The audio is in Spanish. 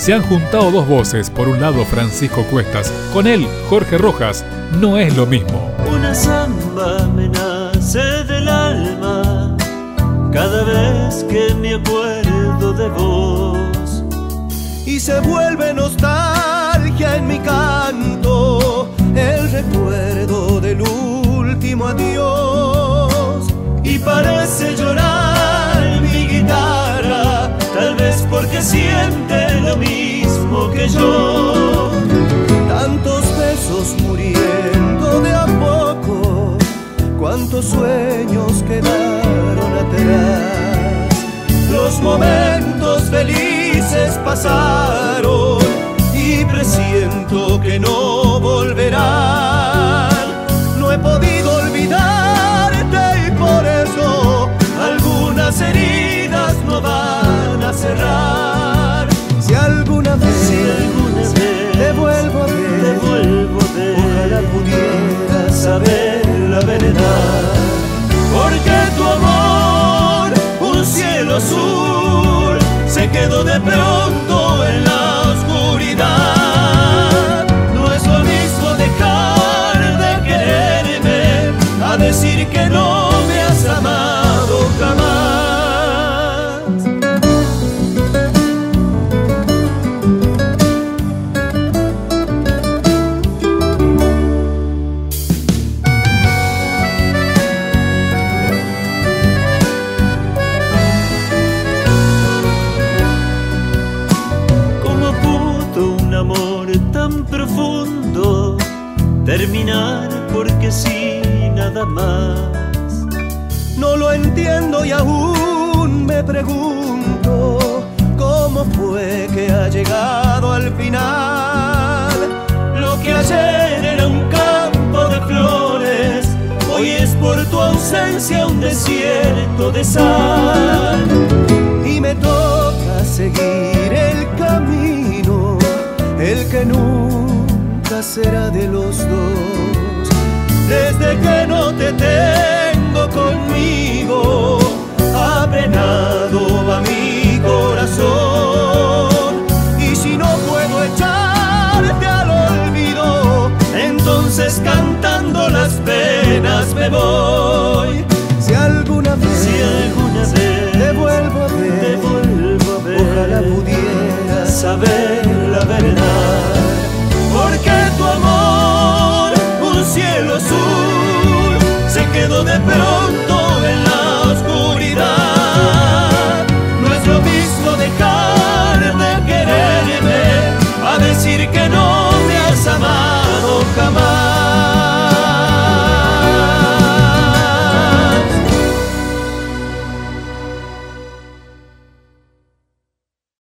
Se han juntado dos voces, por un lado Francisco Cuestas, con él Jorge Rojas, No es lo mismo. Una samba me nace del alma cada vez que me acuerdo de vos, y se vuelve nostalgia en mi canto el recuerdo del último adiós, y parece llorar mi guitarra, tal vez porque siente lo mismo que yo. Tantos besos muriendo de a poco, cuántos sueños quedaron atrás. Los momentos felices pasaron y presiento que no volverán. No he podido olvidarte y por eso algunas heridas no van a cerrar. Si alguna vez te vuelvo a ver, ojalá pudiera saber la verdad, porque tu amor, un cielo azul, se quedó de pronto en la oscuridad. No es lo mismo dejar de quererme a decir que no me has amado jamás. Profundo terminar porque sí, nada más. No lo entiendo y aún me pregunto cómo fue que ha llegado al final. Lo que ayer era un campo de flores, hoy es por tu ausencia un desierto de sal. Y me toca seguir el camino, el que nunca será de los dos. Desde que no te tengo conmigo, apenado va mi corazón. Y si no puedo echarte al olvido, entonces cantando las penas me voy. Si alguna vez te vuelvo a ver, ojalá pudiera saber